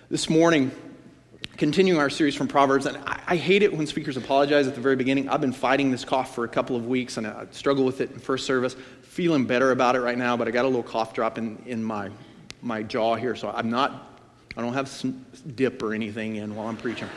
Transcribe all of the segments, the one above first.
This morning, continuing our series from Proverbs, and I hate it when speakers apologize at the very beginning. I've been fighting this cough for a couple of weeks, and I struggled with it in first service. Feeling better about it right now, but I got a little cough drop in my jaw here, so I don't have some dip or anything in while I'm preaching.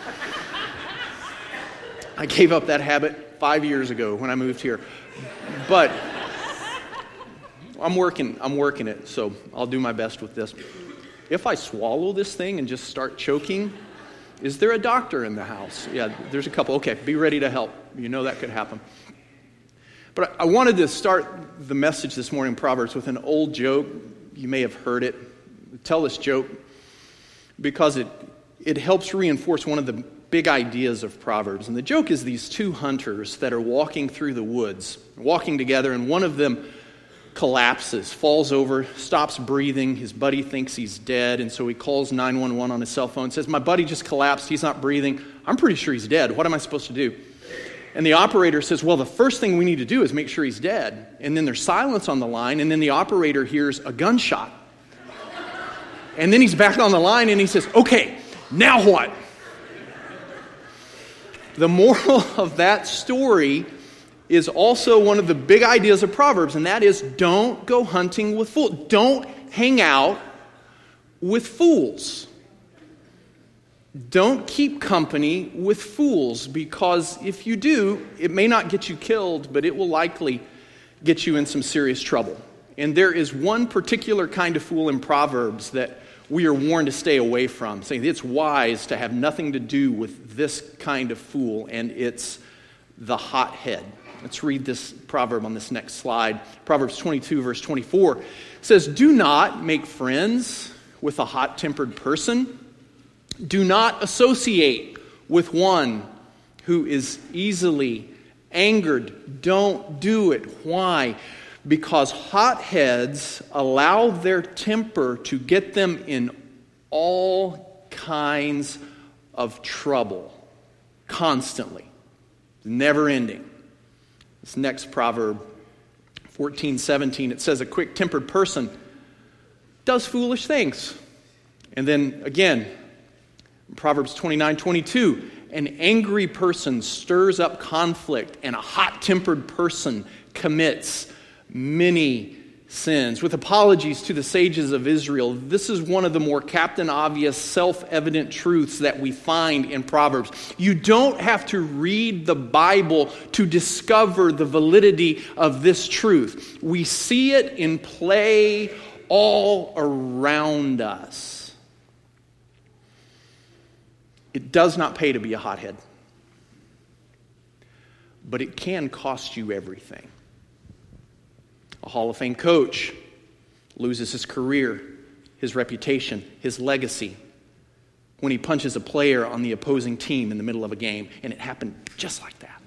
I gave up that habit 5 years ago when I moved here, but I'm working it, so I'll do my best with this. If I swallow this thing and just start choking, is there a doctor in the house? Yeah, there's a couple. Okay, be ready to help. You know that could happen. But I wanted to start the message this morning in Proverbs with an old joke. You may have heard it. Tell this joke because it helps reinforce one of the big ideas of Proverbs. And the joke is these two hunters that are walking through the woods, walking together, and one of them collapses, falls over, stops breathing. His buddy thinks he's dead, and so he calls 911 on his cell phone, says, "My buddy just collapsed. He's not breathing. I'm pretty sure he's dead. What am I supposed to do?" And the operator says, "Well, the first thing we need to do is make sure he's dead." And then there's silence on the line, and then the operator hears a gunshot. And then he's back on the line, and he says, "Okay, now what?" The moral of that story is also one of the big ideas of Proverbs, and that is don't go hunting with fools. Don't hang out with fools. Don't keep company with fools, because if you do, it may not get you killed, but it will likely get you in some serious trouble. And there is one particular kind of fool in Proverbs that we are warned to stay away from, saying it's wise to have nothing to do with this kind of fool, and it's the hothead. Let's read this proverb on this next slide. Proverbs 22, verse 24 says, "Do not make friends with a hot-tempered person. Do not associate with one who is easily angered." Don't do it. Why? Because hotheads allow their temper to get them in all kinds of trouble constantly, never ending. This next proverb, 14:17, it says, "A quick-tempered person does foolish things." And then again, Proverbs 29:22, "An angry person stirs up conflict, and a hot-tempered person commits many sins." With apologies to the sages of Israel, this is one of the more captain obvious, self-evident truths that we find in Proverbs. You don't have to read the Bible to discover the validity of this truth. We see it in play all around us. It does not pay to be a hothead, but it can cost you everything. A Hall of Fame coach loses his career, his reputation, his legacy when he punches a player on the opposing team in the middle of a game, and it happened just like that.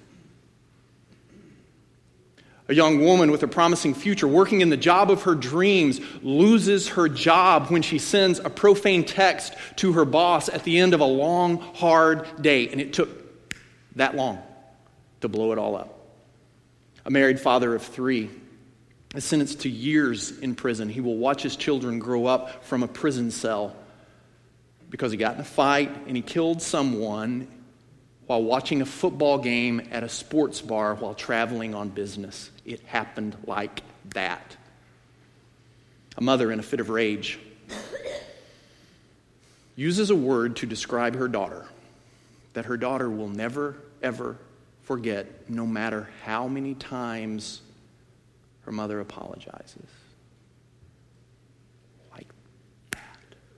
A young woman with a promising future working in the job of her dreams loses her job when she sends a profane text to her boss at the end of a long, hard day, and it took that long to blow it all up. A married father of 3 is sentenced to years in prison. He will watch his children grow up from a prison cell because he got in a fight and he killed someone while watching a football game at a sports bar while traveling on business. It happened like that. A mother in a fit of rage uses a word to describe her daughter that her daughter will never, ever forget, no matter how many times her mother apologizes. Like that.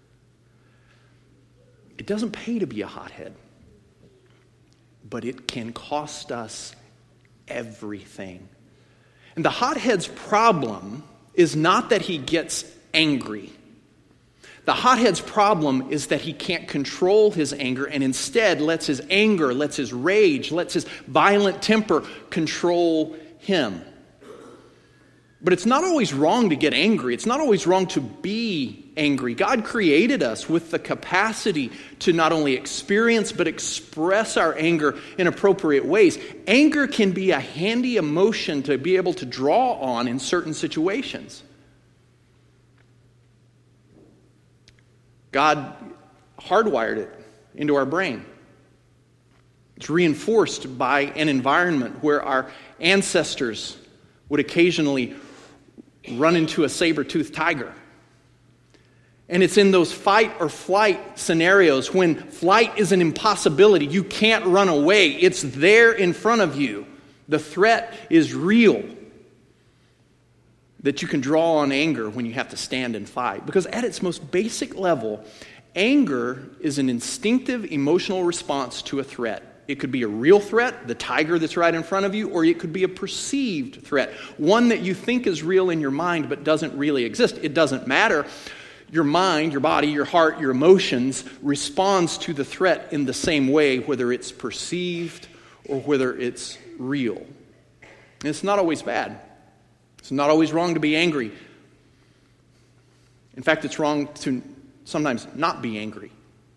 It doesn't pay to be a hothead, but it can cost us everything. And the hothead's problem is not that he gets angry. The hothead's problem is that he can't control his anger and instead lets his anger, lets his rage, lets his violent temper control him. But it's not always wrong to get angry. It's not always wrong to be angry. God created us with the capacity to not only experience but express our anger in appropriate ways. Anger can be a handy emotion to be able to draw on in certain situations. God hardwired it into our brain. It's reinforced by an environment where our ancestors would occasionally run into a saber-toothed tiger. And it's in those fight or flight scenarios when flight is an impossibility. You can't run away. It's there in front of you. The threat is real. That you can draw on anger when you have to stand and fight. Because at its most basic level, anger is an instinctive emotional response to a threat. It could be a real threat, the tiger that's right in front of you, or it could be a perceived threat, one that you think is real in your mind but doesn't really exist. It doesn't matter. Your mind, your body, your heart, your emotions responds to the threat in the same way, whether it's perceived or whether it's real. And it's not always bad. It's not always wrong to be angry. In fact, it's wrong to sometimes not be angry.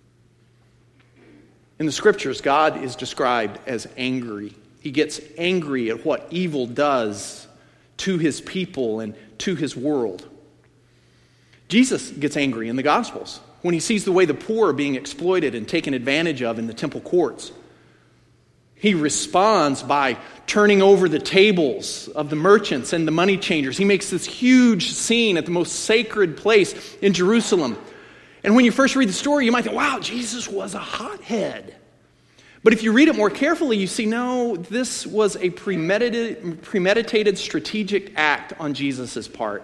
In the scriptures, God is described as angry. He gets angry at what evil does to his people and to his world. Jesus gets angry in the Gospels when he sees the way the poor are being exploited and taken advantage of in the temple courts. He responds by turning over the tables of the merchants and the money changers. He makes this huge scene at the most sacred place in Jerusalem. And when you first read the story, you might think, wow, Jesus was a hothead. But if you read it more carefully, you see, no, this was a premeditated strategic act on Jesus' part.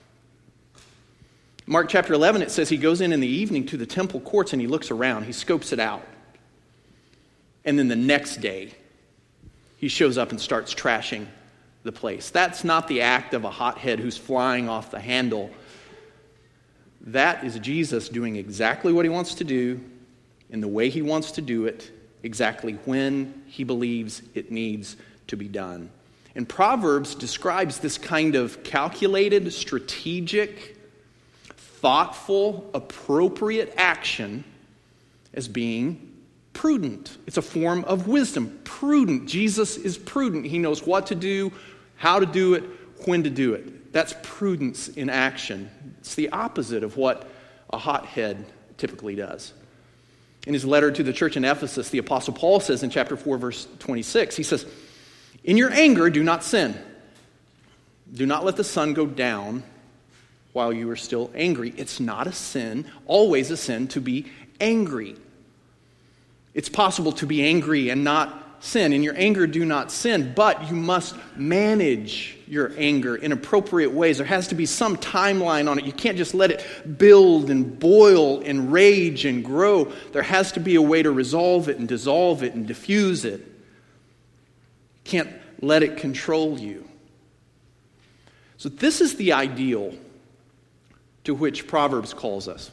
Mark chapter 11, it says he goes in the evening to the temple courts and he looks around. He scopes it out. And then the next day, he shows up and starts trashing the place. That's not the act of a hothead who's flying off the handle. That is Jesus doing exactly what he wants to do in the way he wants to do it, exactly when he believes it needs to be done. And Proverbs describes this kind of calculated, strategic, thoughtful, appropriate action as being prudent. It's a form of wisdom. Prudent. Jesus is prudent. He knows what to do, how to do it, when to do it. That's prudence in action. It's the opposite of what a hothead typically does. In his letter to the church in Ephesus, the Apostle Paul says in chapter 4, verse 26, he says, "In your anger, do not sin. Do not let the sun go down while you are still angry." It's not a sin, always a sin, to be angry. It's possible to be angry and not sin. In your anger, do not sin, but you must manage your anger in appropriate ways. There has to be some timeline on it. You can't just let it build and boil and rage and grow. There has to be a way to resolve it and dissolve it and diffuse it. You can't let it control you. So this is the ideal to which Proverbs calls us.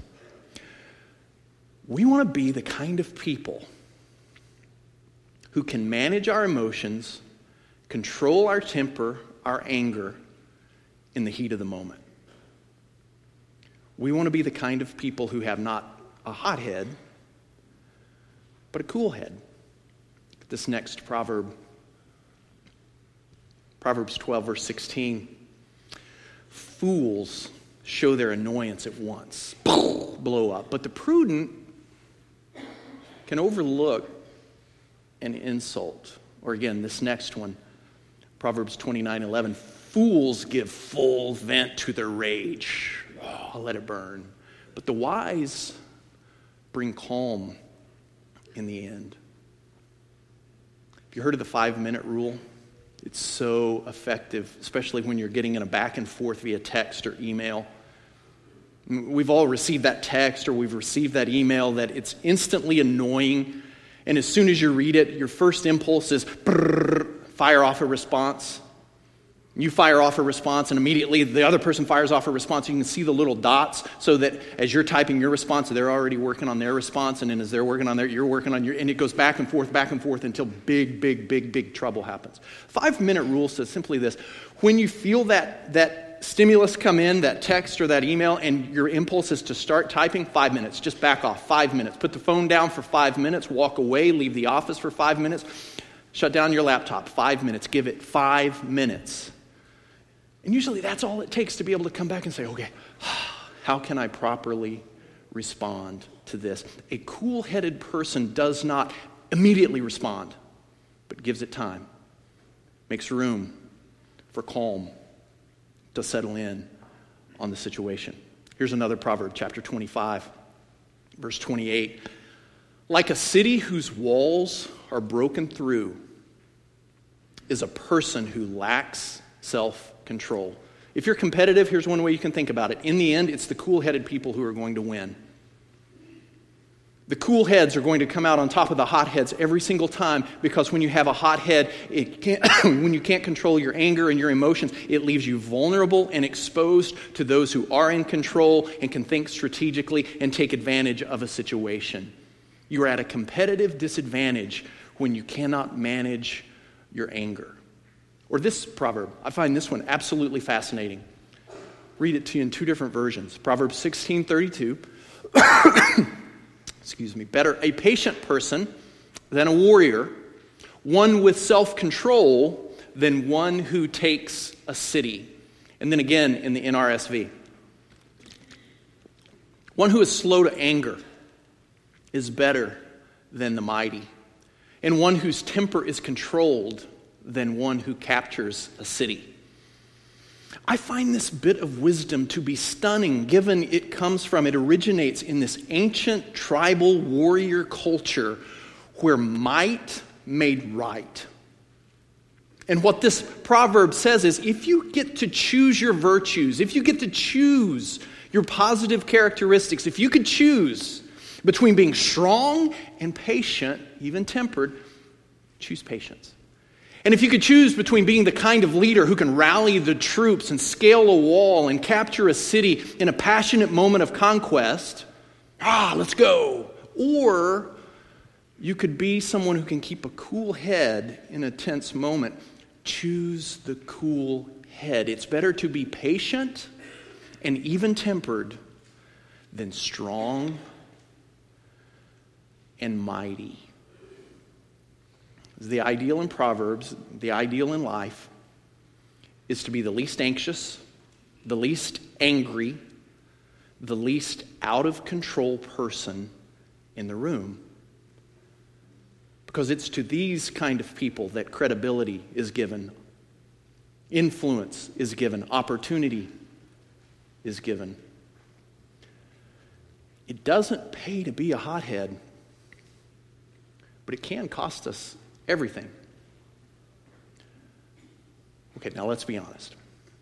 We want to be the kind of people who can manage our emotions, control our temper, our anger in the heat of the moment. We want to be the kind of people who have not a hothead, but a cool head. This next proverb, Proverbs 12, verse 16. Fools show their annoyance at once, blow up. But the prudent can overlook an insult. Or again, this next one, Proverbs 29:11. Fools give full vent to their rage. Oh, let it burn. But the wise bring calm in the end. Have you heard of the 5-minute rule? It's so effective, especially when you're getting in a back and forth via text or email. We've all received that text or we've received that email that it's instantly annoying. And as soon as you read it, your first impulse is fire off a response. You fire off a response and immediately the other person fires off a response. You can see the little dots so that as you're typing your response, they're already working on their response. And then as they're working on their, you're working on your, and it goes back and forth until big trouble happens. 5-minute rule says simply this. When you feel that stimulus come in, that text or that email, and your impulse is to start typing, 5 minutes. Just back off, 5 minutes. Put the phone down for 5 minutes, walk away, leave the office for 5 minutes, shut down your laptop, 5 minutes. Give it 5 minutes. And usually that's all it takes to be able to come back and say, okay, how can I properly respond to this. A cool-headed person does not immediately respond, but gives it time, makes room for calm to settle in on the situation. Here's another proverb, chapter 25, verse 28. Like a city whose walls are broken through is a person who lacks self-control. If you're competitive, here's one way you can think about it. In the end, it's the cool-headed people who are going to win. The cool heads are going to come out on top of the hot heads every single time, because when you have a hot head, when you can't control your anger and your emotions, it leaves you vulnerable and exposed to those who are in control and can think strategically and take advantage of a situation. You are at a competitive disadvantage when you cannot manage your anger. Or this proverb, I find this one absolutely fascinating. Read it to you in two different versions. Proverbs 16:32. Excuse me. Better a patient person than a warrior, one with self-control than one who takes a city. And then again in the NRSV. One who is slow to anger is better than the mighty, and one whose temper is controlled than one who captures a city. I find this bit of wisdom to be stunning, given it originates in this ancient tribal warrior culture where might made right. And what this proverb says is, if you get to choose your virtues, if you get to choose your positive characteristics, if you could choose between being strong and patient, even tempered, choose patience. And if you could choose between being the kind of leader who can rally the troops and scale a wall and capture a city in a passionate moment of conquest, let's go. Or you could be someone who can keep a cool head in a tense moment. Choose the cool head. It's better to be patient and even-tempered than strong and mighty. The ideal in Proverbs, the ideal in life, is to be the least anxious, the least angry, the least out-of-control person in the room. Because it's to these kind of people that credibility is given, influence is given, opportunity is given. It doesn't pay to be a hothead, but it can cost us everything. Okay, now let's be honest.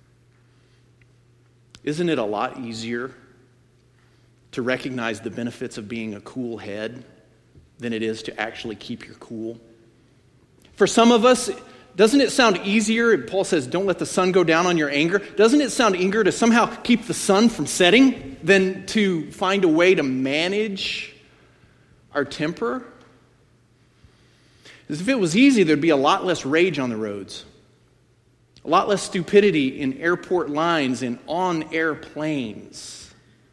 Isn't it a lot easier to recognize the benefits of being a cool head than it is to actually keep your cool? For some of us, doesn't it sound easier? Paul says, don't let the sun go down on your anger. Doesn't it sound easier to somehow keep the sun from setting than to find a way to manage our temper? As if it was easy, there'd be a lot less rage on the roads, a lot less stupidity in airport lines and on airplanes.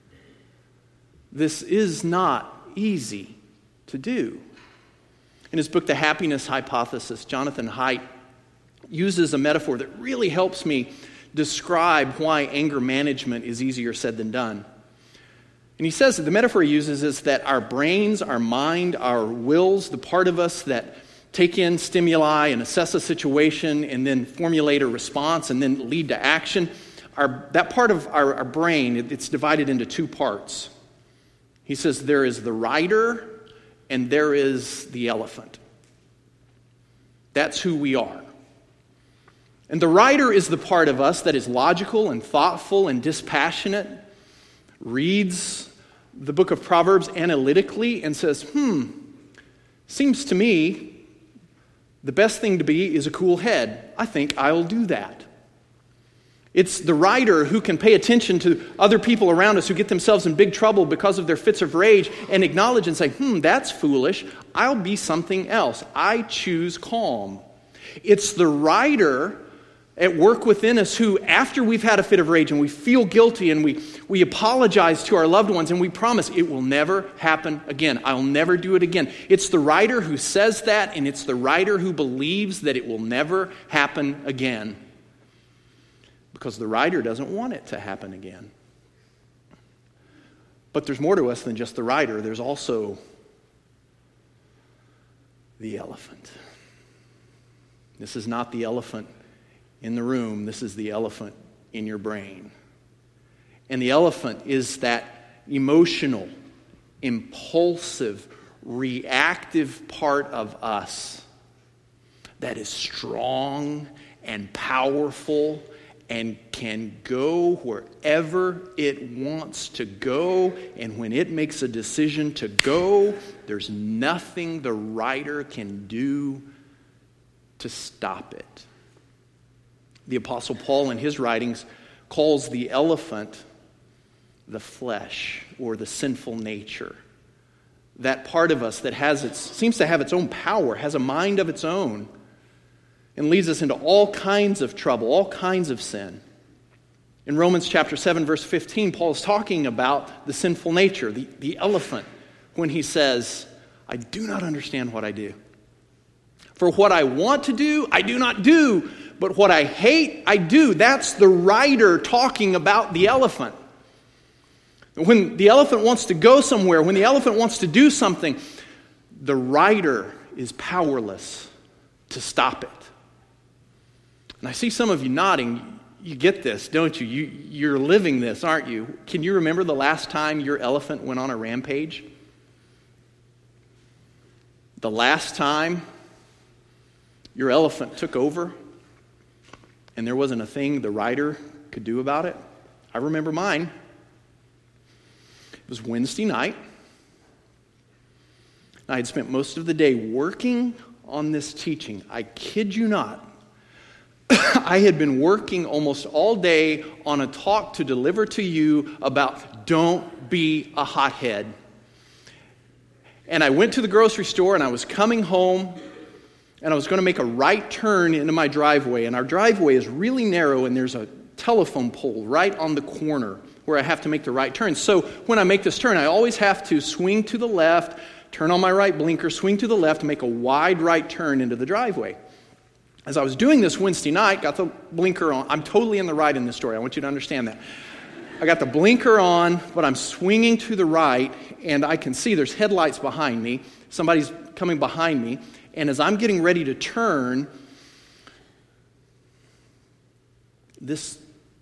This is not easy to do. In his book, The Happiness Hypothesis, Jonathan Haidt uses a metaphor that really helps me describe why anger management is easier said than done. And he says that the metaphor he uses is that our brains, our mind, our wills, the part of us that take in stimuli and assess a situation and then formulate a response and then lead to action, that part of our brain, it's divided into two parts. He says there is the rider and there is the elephant. That's who we are. And the rider is the part of us that is logical and thoughtful and dispassionate, reads the book of Proverbs analytically and says, seems to me the best thing to be is a cool head. I think I'll do that. It's the rider who can pay attention to other people around us who get themselves in big trouble because of their fits of rage and acknowledge and say, that's foolish. I'll be something else. I choose calm. It's the rider at work within us who, after we've had a fit of rage and we feel guilty and we apologize to our loved ones and we promise it will never happen again. I'll never do it again. It's the rider who says that, and it's the rider who believes that it will never happen again. Because the rider doesn't want it to happen again. But there's more to us than just the rider. There's also the elephant. This is not the elephant in the room. This is the elephant in your brain. And the elephant is that emotional, impulsive, reactive part of us that is strong and powerful and can go wherever it wants to go. And when it makes a decision to go, there's nothing the rider can do to stop it. The Apostle Paul in his writings calls the elephant the flesh or the sinful nature. That part of us that seems to have its own power, has a mind of its own, and leads us into all kinds of trouble, all kinds of sin. In Romans chapter 7, verse 15, Paul is talking about the sinful nature, the elephant, when he says, I do not understand what I do. For what I want to do, I do not do, but what I hate, I do. That's the rider talking about the elephant. When the elephant wants to go somewhere, when the elephant wants to do something, the rider is powerless to stop it. And I see some of you nodding. You get this, don't you? You're living this, aren't you? Can you remember the last time your elephant went on a rampage? The last time your elephant took over and there wasn't a thing the rider could do about it? I remember mine. It was Wednesday night. I had spent most of the day working on this teaching. I kid you not. I had been working almost all day on a talk to deliver to you about don't be a hothead. And I went to the grocery store and I was coming home and I was going to make a right turn into my driveway. And our driveway is really narrow and there's a telephone pole right on the corner where I have to make the right turn. So when I make this turn, I always have to swing to the left, turn on my right blinker, swing to the left, and make a wide right turn into the driveway. As I was doing this Wednesday night, got the blinker on. I'm totally in the right in this story. I want you to understand that. I got the blinker on, but I'm swinging to the right, and I can see there's headlights behind me. Somebody's coming behind me. And as I'm getting ready to turn, this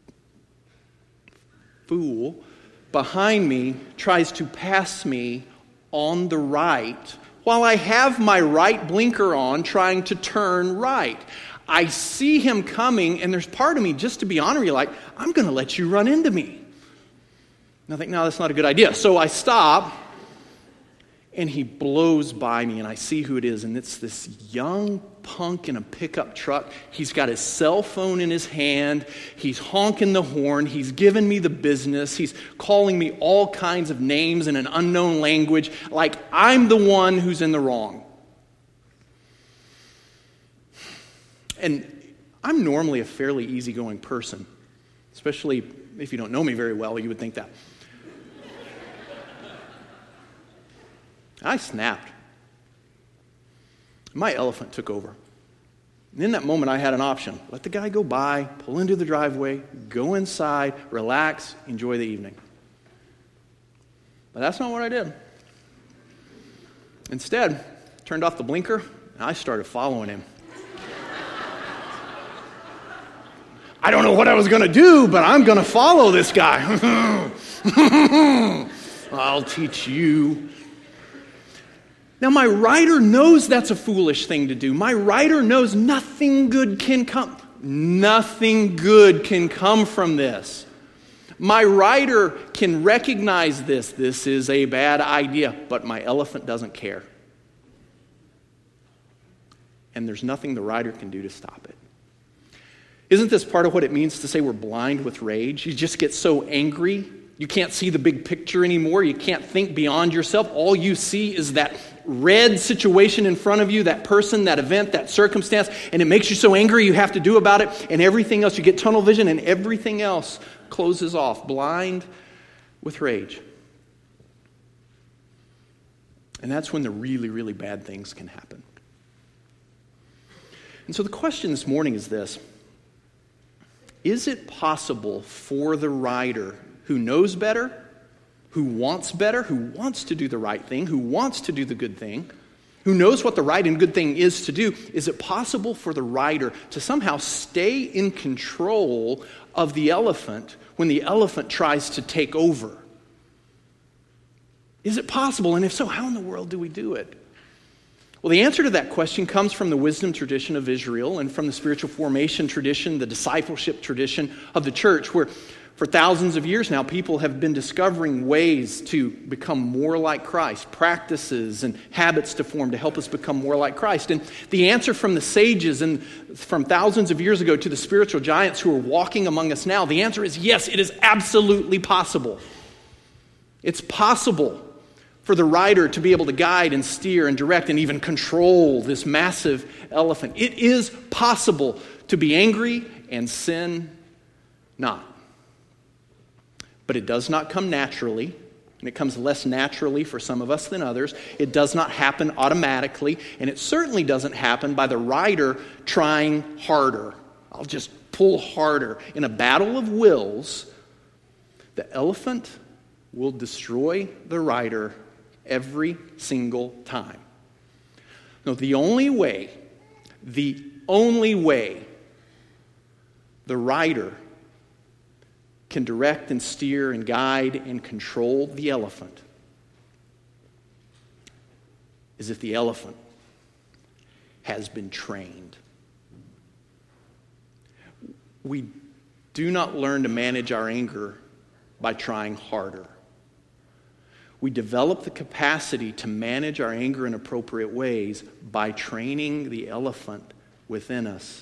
fool behind me tries to pass me on the right while I have my right blinker on trying to turn right. I see him coming, and there's part of me, just to be honorary, like, I'm going to let you run into me. And I think, no, that's not a good idea. So I stop, and he blows by me, and I see who it is, and it's this young punk in a pickup truck. He's got his cell phone in his hand. He's honking the horn. He's giving me the business. He's calling me all kinds of names in an unknown language, like I'm the one who's in the wrong. And I'm normally a fairly easygoing person, especially if you don't know me very well, you would think that. I snapped. My elephant took over. And in that moment, I had an option. Let the guy go by, pull into the driveway, go inside, relax, enjoy the evening. But that's not what I did. Instead, turned off the blinker, and I started following him. I don't know what I was going to do, but I'm going to follow this guy. I'll teach you. Now, my rider knows that's a foolish thing to do. My rider knows nothing good can come. Nothing good can come from this. My rider can recognize this. This is a bad idea, but my elephant doesn't care. And there's nothing the rider can do to stop it. Isn't this part of what it means to say we're blind with rage? You just get so angry, you can't see the big picture anymore. You can't think beyond yourself. All you see is that red situation in front of you, that person, that event, that circumstance, and it makes you so angry you have to do about it, and everything else, you get tunnel vision, and everything else closes off, blind with rage. And that's when the really, really bad things can happen. And so the question this morning is this: is it possible for the rider who knows better, who wants better, who wants to do the right thing, who wants to do the good thing, who knows what the right and good thing is to do, is it possible for the rider to somehow stay in control of the elephant when the elephant tries to take over? Is it possible? And if so, how in the world do we do it? Well, the answer to that question comes from the wisdom tradition of Israel and from the spiritual formation tradition, the discipleship tradition of the church, where for thousands of years now, people have been discovering ways to become more like Christ, practices and habits to form to help us become more like Christ. And the answer from the sages and from thousands of years ago to the spiritual giants who are walking among us now, the answer is yes, it is absolutely possible. It's possible for the rider to be able to guide and steer and direct and even control this massive elephant. It is possible to be angry and sin not. But it does not come naturally, and it comes less naturally for some of us than others. It does not happen automatically, and it certainly doesn't happen by the rider trying harder. I'll just pull harder. In a battle of wills, the elephant will destroy the rider every single time. No, the only way the rider can direct and steer and guide and control the elephant is if the elephant has been trained. We do not learn to manage our anger by trying harder. We develop the capacity to manage our anger in appropriate ways by training the elephant within us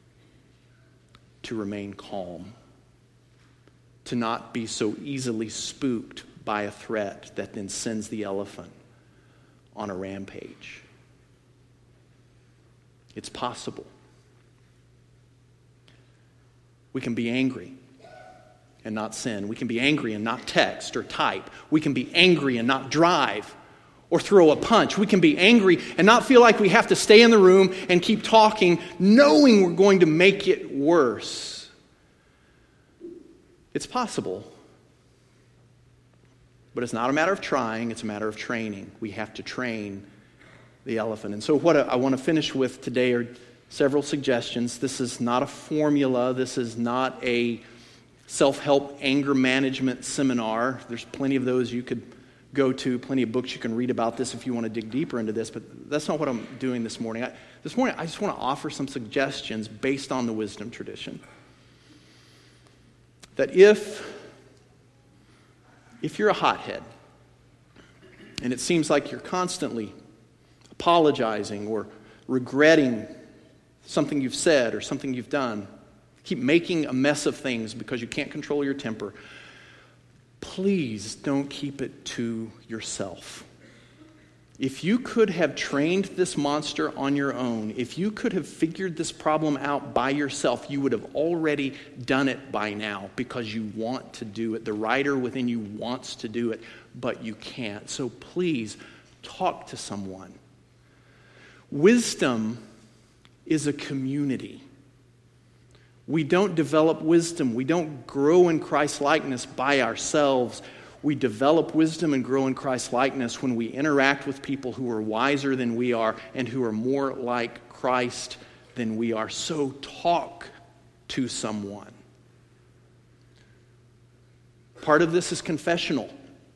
to remain calm, to not be so easily spooked by a threat that then sends the elephant on a rampage. It's possible. We can be angry and not sin. We can be angry and not text or type. We can be angry and not drive or throw a punch. We can be angry and not feel like we have to stay in the room and keep talking, knowing we're going to make it worse. It's possible, but it's not a matter of trying, it's a matter of training. We have to train the elephant. And so what I want to finish with today are several suggestions. This is not a formula. This is not a self-help anger management seminar. There's plenty of those you could go to, plenty of books you can read about this if you want to dig deeper into this, but that's not what I'm doing this morning. This morning I just want to offer some suggestions based on the wisdom tradition. That if you're a hothead, and it seems like you're constantly apologizing or regretting something you've said or something you've done, keep making a mess of things because you can't control your temper, please don't keep it to yourself. If you could have trained this monster on your own, if you could have figured this problem out by yourself, you would have already done it by now because you want to do it. The rider within you wants to do it, but you can't. So please, talk to someone. Wisdom is a community. We don't develop wisdom. We don't grow in Christ's likeness by ourselves. We develop wisdom and grow in Christ's likeness when we interact with people who are wiser than we are and who are more like Christ than we are. So talk to someone. Part of this is confessional.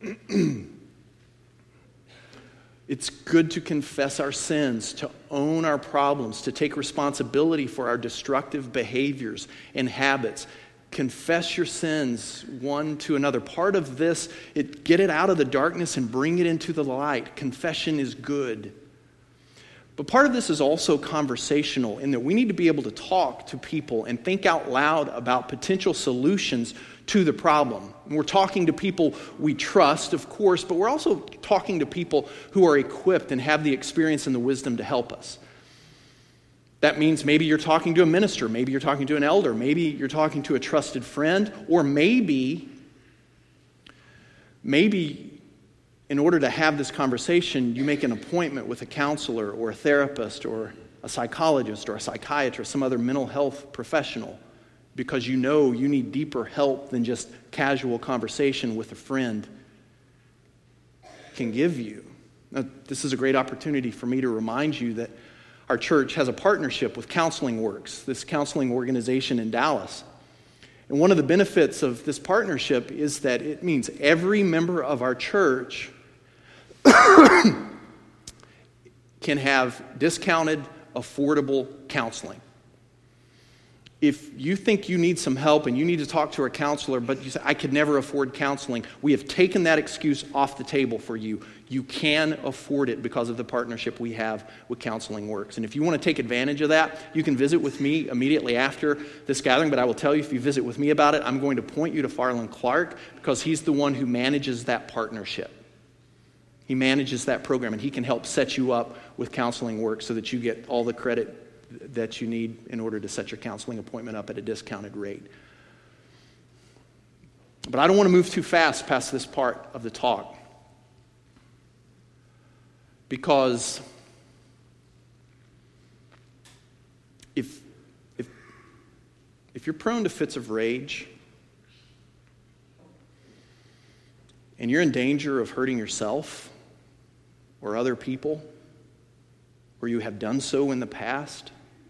It's good to confess our sins, to own our problems, to take responsibility for our destructive behaviors and habits. Confess your sins one to another. Part of this, get it out of the darkness and bring it into the light. Confession is good. But part of this is also conversational in that we need to be able to talk to people and think out loud about potential solutions to the problem. And we're talking to people we trust, of course, but we're also talking to people who are equipped and have the experience and the wisdom to help us. That means maybe you're talking to a minister, maybe you're talking to an elder, maybe you're talking to a trusted friend, or maybe in order to have this conversation, you make an appointment with a counselor or a therapist or a psychologist or a psychiatrist, some other mental health professional, because you know you need deeper help than just casual conversation with a friend. can give you. Now, this is a great opportunity for me to remind you that our church has a partnership with Counseling Works, this counseling organization in Dallas. And one of the benefits of this partnership is that it means every member of our church can have discounted, affordable counseling. If you think you need some help and you need to talk to a counselor, but you say, I could never afford counseling, we have taken that excuse off the table for you. You can afford it because of the partnership we have with Counseling Works. And if you want to take advantage of that, you can visit with me immediately after this gathering. But I will tell you, if you visit with me about it, I'm going to point you to Farland Clark because he's the one who manages that partnership. He manages that program, and he can help set you up with Counseling Works so that you get all the credit that you need in order to set your counseling appointment up at a discounted rate. But I don't want to move too fast past this part of the talk, because if you're prone to fits of rage and you're in danger of hurting yourself or other people, or you have done so in the past,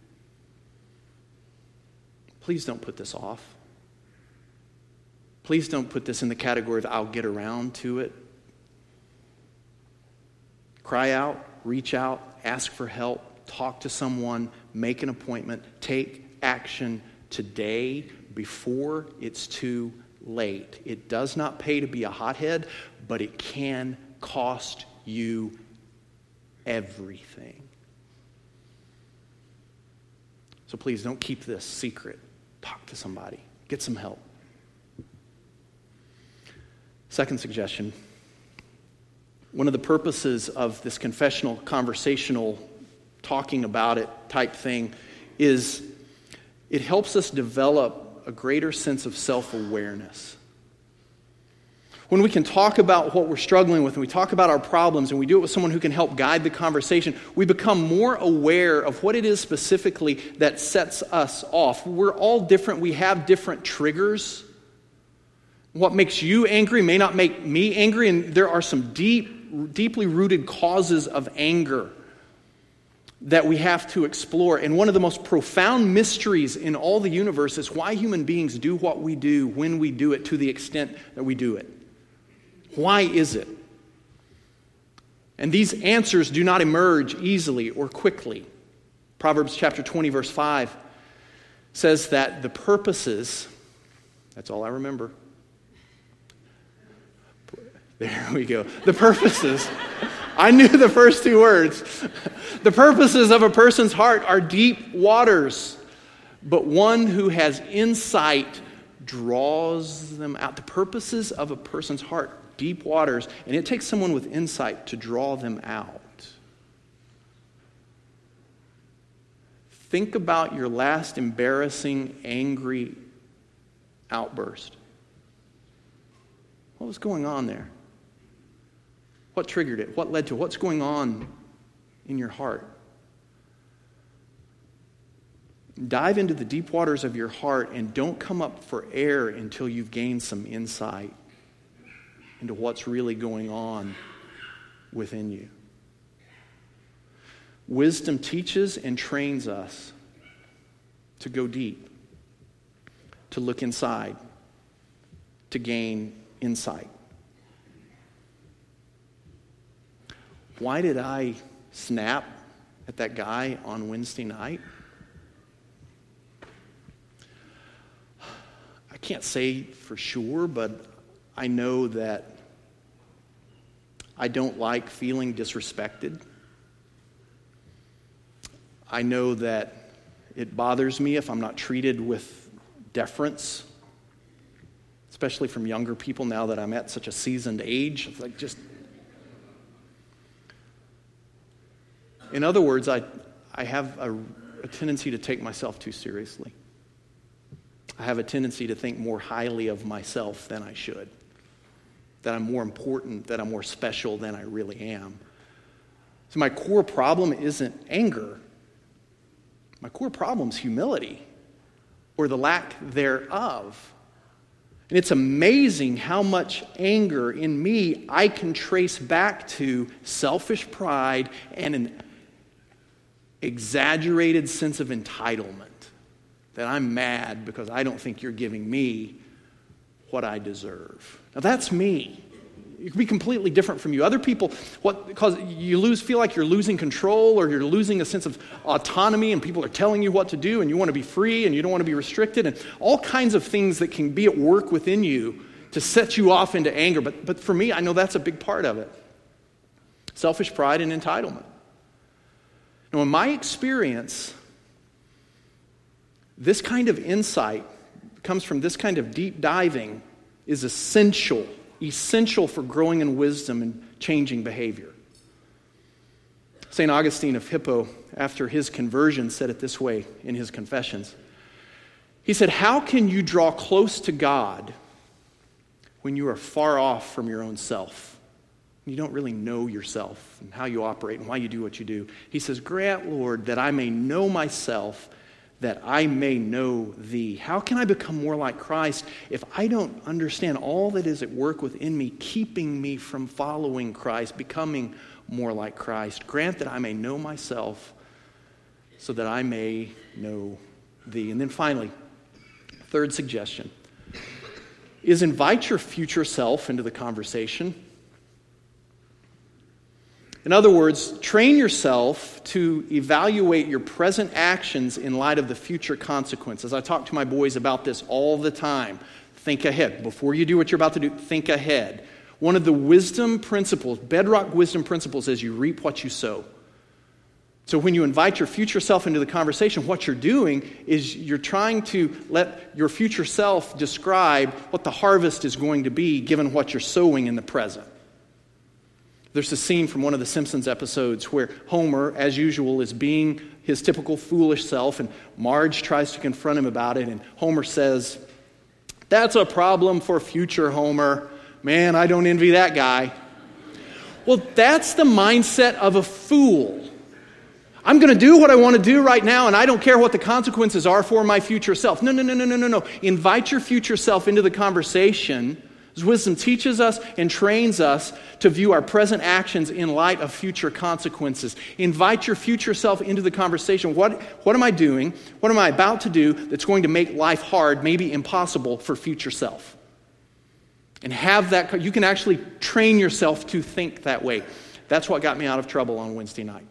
please don't put this off. Please don't put this in the category of I'll get around to it. Cry out, reach out, ask for help, talk to someone, make an appointment, take action today before it's too late. It does not pay to be a hothead, but it can cost you everything. So please don't keep this secret. Talk to somebody. Get some help. Second suggestion. One of the purposes of this confessional, conversational, talking about it type thing is it helps us develop a greater sense of self-awareness. When we can talk about what we're struggling with and we talk about our problems and we do it with someone who can help guide the conversation, we become more aware of what it is specifically that sets us off. We're all different. We have different triggers. What makes you angry may not make me angry, and there are some deeply rooted causes of anger that we have to explore. And one of the most profound mysteries in all the universe is why human beings do what we do when we do it to the extent that we do it. Why is it? And these answers do not emerge easily or quickly. Proverbs chapter 20, verse 5 says that the purposes, that's all I remember. There we go. The purposes. I knew the first two words. The purposes of a person's heart are deep waters, but one who has insight draws them out. The purposes of a person's heart, deep waters, and it takes someone with insight to draw them out. Think about your last embarrassing, angry outburst. What was going on there? What triggered it? What led to it? What's going on in your heart? Dive into the deep waters of your heart and don't come up for air until you've gained some insight into what's really going on within you. Wisdom teaches and trains us to go deep, to look inside, to gain insight. Why did I snap at that guy on Wednesday night? I can't say for sure, but I know that I don't like feeling disrespected. I know that it bothers me if I'm not treated with deference, especially from younger people now that I'm at such a seasoned age. It's like just... In other words, I have a tendency to take myself too seriously. I have a tendency to think more highly of myself than I should. That I'm more important, that I'm more special than I really am. So my core problem isn't anger. My core problem is humility, or the lack thereof. And it's amazing how much anger in me I can trace back to selfish pride and an exaggerated sense of entitlement. That I'm mad because I don't think you're giving me what I deserve. Now that's me. It can be completely different from you. Other people, because you feel like you're losing control or you're losing a sense of autonomy and people are telling you what to do and you want to be free and you don't want to be restricted and all kinds of things that can be at work within you to set you off into anger. But for me, I know that's a big part of it. Selfish pride and entitlement. Now, in my experience, this kind of insight comes from this kind of deep diving is essential for growing in wisdom and changing behavior. St. Augustine of Hippo, after his conversion, said it this way in his Confessions. He said, "How can you draw close to God when you are far off from your own self? You don't really know yourself and how you operate and why you do what you do." He says, "Grant, Lord, that I may know myself, that I may know thee." How can I become more like Christ if I don't understand all that is at work within me, keeping me from following Christ, becoming more like Christ? Grant that I may know myself so that I may know thee. And then finally, third suggestion is invite your future self into the conversation. In other words, train yourself to evaluate your present actions in light of the future consequences. I talk to my boys about this all the time. Think ahead. Before you do what you're about to do, think ahead. One of the wisdom principles, bedrock wisdom principles, is you reap what you sow. So when you invite your future self into the conversation, what you're doing is you're trying to let your future self describe what the harvest is going to be given what you're sowing in the present. There's a scene from one of the Simpsons episodes where Homer, as usual, is being his typical foolish self, and Marge tries to confront him about it, and Homer says, "That's a problem for future Homer. Man, I don't envy that guy." Well, that's the mindset of a fool. I'm going to do what I want to do right now, and I don't care what the consequences are for my future self. No. Invite your future self into the conversation. Wisdom teaches us and trains us to view our present actions in light of future consequences. Invite your future self into the conversation. What am I doing? What am I about to do that's going to make life hard, maybe impossible for future self? And have that, you can actually train yourself to think that way. That's what got me out of trouble on Wednesday night.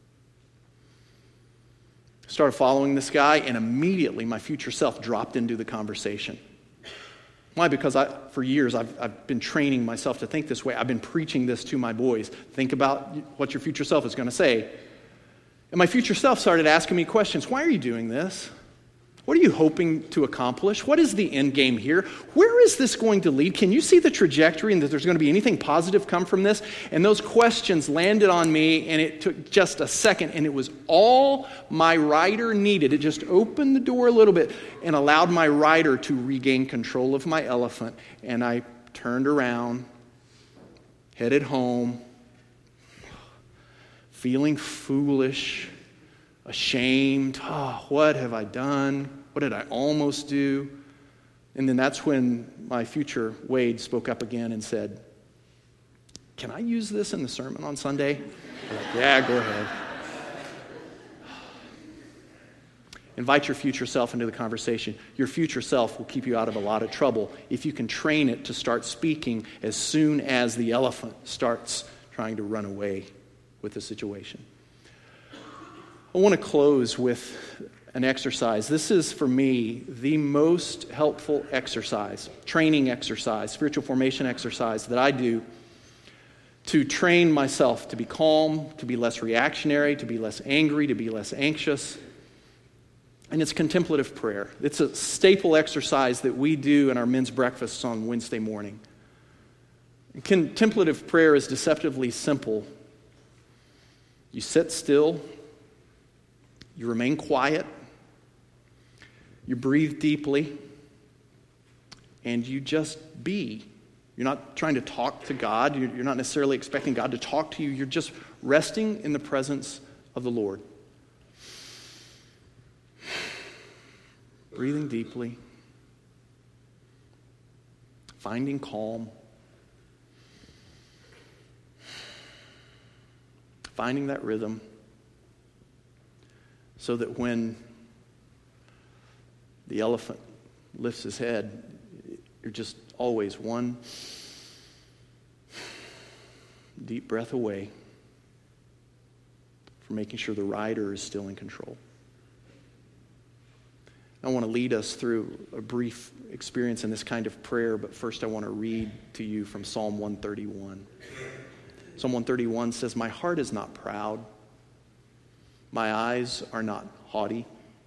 Started following this guy, and immediately my future self dropped into the conversation. Why? Because for years I've been training myself to think this way. I've been preaching this to my boys. Think about what your future self is going to say. And my future self started asking me questions. Why are you doing this? What are you hoping to accomplish? What is the end game here? Where is this going to lead? Can you see the trajectory and that there's going to be anything positive come from this? And those questions landed on me, and it took just a second, and it was all my rider needed. It just opened the door a little bit and allowed my rider to regain control of my elephant. And I turned around, headed home, feeling foolish, ashamed. Oh, what have I done? What did I almost do? And then that's when my future Wade spoke up again and said, "Can I use this in the sermon on Sunday?" I'm like, "Yeah, go ahead." Invite your future self into the conversation. Your future self will keep you out of a lot of trouble if you can train it to start speaking as soon as the elephant starts trying to run away with the situation. I want to close with an exercise. This is, for me, the most helpful exercise, training exercise, spiritual formation exercise that I do to train myself to be calm, to be less reactionary, to be less angry, to be less anxious. And it's contemplative prayer. It's a staple exercise that we do in our men's breakfasts on Wednesday morning. Contemplative prayer is deceptively simple. You sit still. You remain quiet, you breathe deeply, and you just be. You're not trying to talk to God. You're not necessarily expecting God to talk to you. You're just resting in the presence of the Lord. Breathing deeply. finding calm, finding that rhythm, so that when the elephant lifts his head, you're just always one deep breath away from making sure the rider is still in control. I want to lead us through a brief experience in this kind of prayer, but first I want to read to you from Psalm 131. Psalm 131 says, "My heart is not proud. My eyes are not haughty.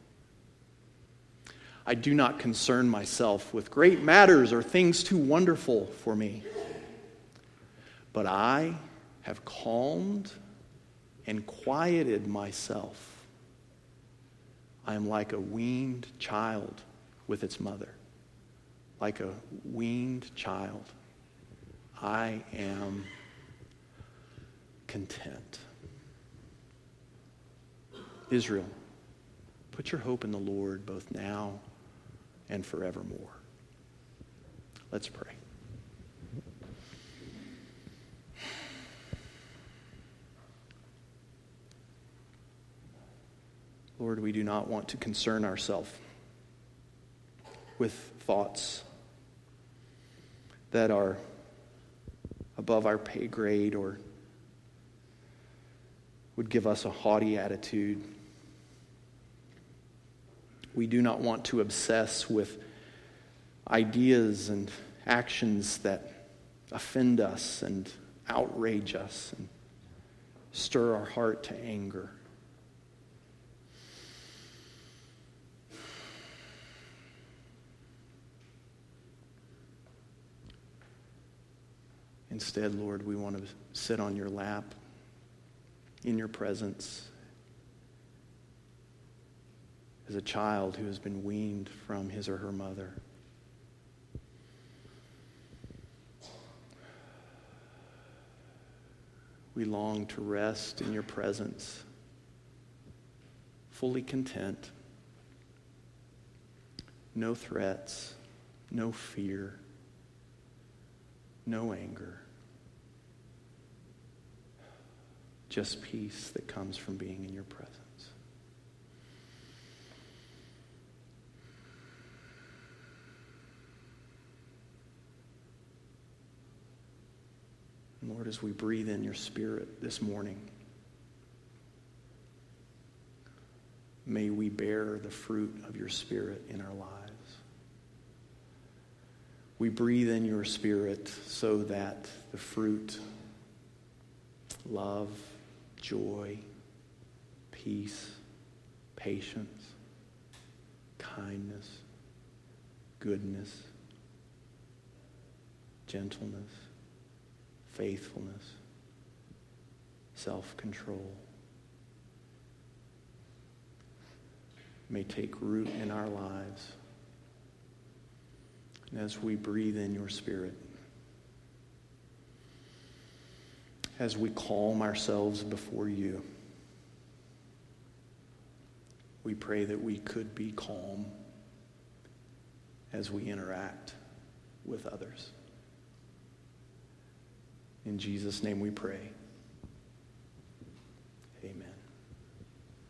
I do not concern myself with great matters or things too wonderful for me. But I have calmed and quieted myself. I am like a weaned child with its mother. Like a weaned child, I am content." Israel, put your hope in the Lord both now and forevermore. Let's pray. Lord, we do not want to concern ourselves with thoughts that are above our pay grade or would give us a haughty attitude. We do not want to obsess with ideas and actions that offend us and outrage us and stir our heart to anger. Instead, Lord, we want to sit on your lap, in your presence, as a child who has been weaned from his or her mother. We long to rest in your presence, fully content, no threats, no fear, no anger, just peace that comes from being in your presence. Lord, as we breathe in your Spirit this morning, may we bear the fruit of your Spirit in our lives. We breathe in your Spirit so that the fruit, love, joy, peace, patience, kindness, goodness, gentleness, faithfulness, self-control may take root in our lives. And as we breathe in your Spirit, as we calm ourselves before you, we pray that we could be calm as we interact with others. In Jesus' name we pray.